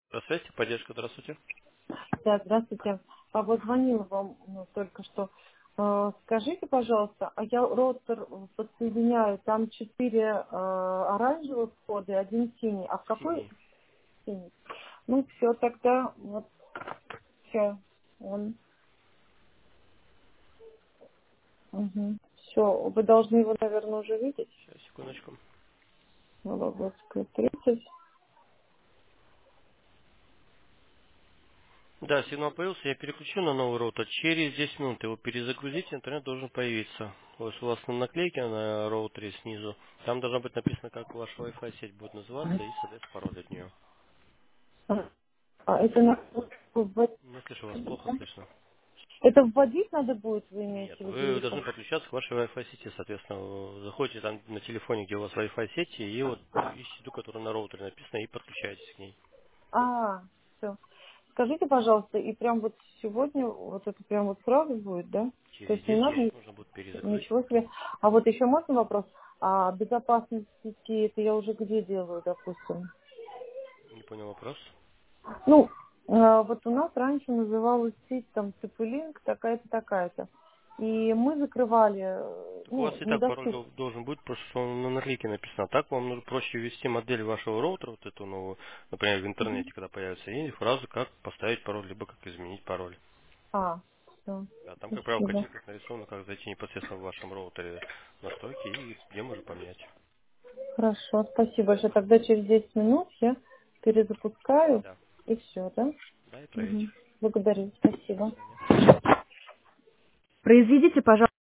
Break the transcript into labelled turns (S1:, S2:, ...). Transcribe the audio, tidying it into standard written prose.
S1: Здравствуйте, поддержка, здравствуйте.
S2: Да, здравствуйте. Вот звонила вам только что. Скажите, пожалуйста, а я роутер подсоединяю, там 4 оранжевых входа и один синий. А в какой
S1: Синий.
S2: синий? Ну, все, тогда вот все. Он. Все, вы должны его, наверное, уже видеть.
S1: Сейчас, секундочку.
S2: Вологодская, 30.
S1: Да, сигнал появился, я переключу на новый роутер. Через 10 минут его перезагрузить, интернет должен появиться. Вот у вас на наклейке на роутере снизу, там должно быть написано, как ваша Wi-Fi сеть будет называться и, соответственно, пароль от нее.
S2: Это,
S1: Не слышу вас, плохо слышно.
S2: это вводить надо будет, вы имеете
S1: Нет,
S2: в виду?
S1: вы
S2: Или
S1: должны
S2: как?
S1: подключаться к вашей Wi-Fi сети, соответственно, вы заходите там на телефоне, где у вас Wi-Fi сети, и вот ищите ту, которая на роутере написана, и подключаетесь к ней.
S2: Все. Скажите, пожалуйста, и прям вот сегодня вот это прям вот сразу будет, да? То
S1: Через
S2: есть не
S1: 10
S2: надо
S1: минут нужно будет перезагрузить.
S2: ничего себе. А вот еще можно вопрос? А безопасность сети, это я уже где делаю, допустим?
S1: Не понял вопрос.
S2: Ну, вот у нас раньше называлась сеть там Цепелинг такая-то, такая-то. И мы закрывали,
S1: Так у вас
S2: ну,
S1: и так пароль
S2: недоступно.
S1: должен быть, потому что он на наклейке написан. А так вам нужно проще ввести модель вашего роутера, вот эту новую, например, в интернете, когда появится, и фразу, как поставить пароль, либо как изменить пароль.
S2: Все,
S1: Да, там, как правило, в
S2: спасибо.
S1: картинках нарисовано, как зайти непосредственно в вашем роутере настройки и где можно поменять.
S2: Хорошо, спасибо большое. Тогда через 10 минут я перезапускаю,
S1: Да.
S2: и все, да?
S1: Да, и проверить.
S2: Благодарю,
S1: До
S2: спасибо.
S1: свидания.
S2: Произведите, пожалуйста.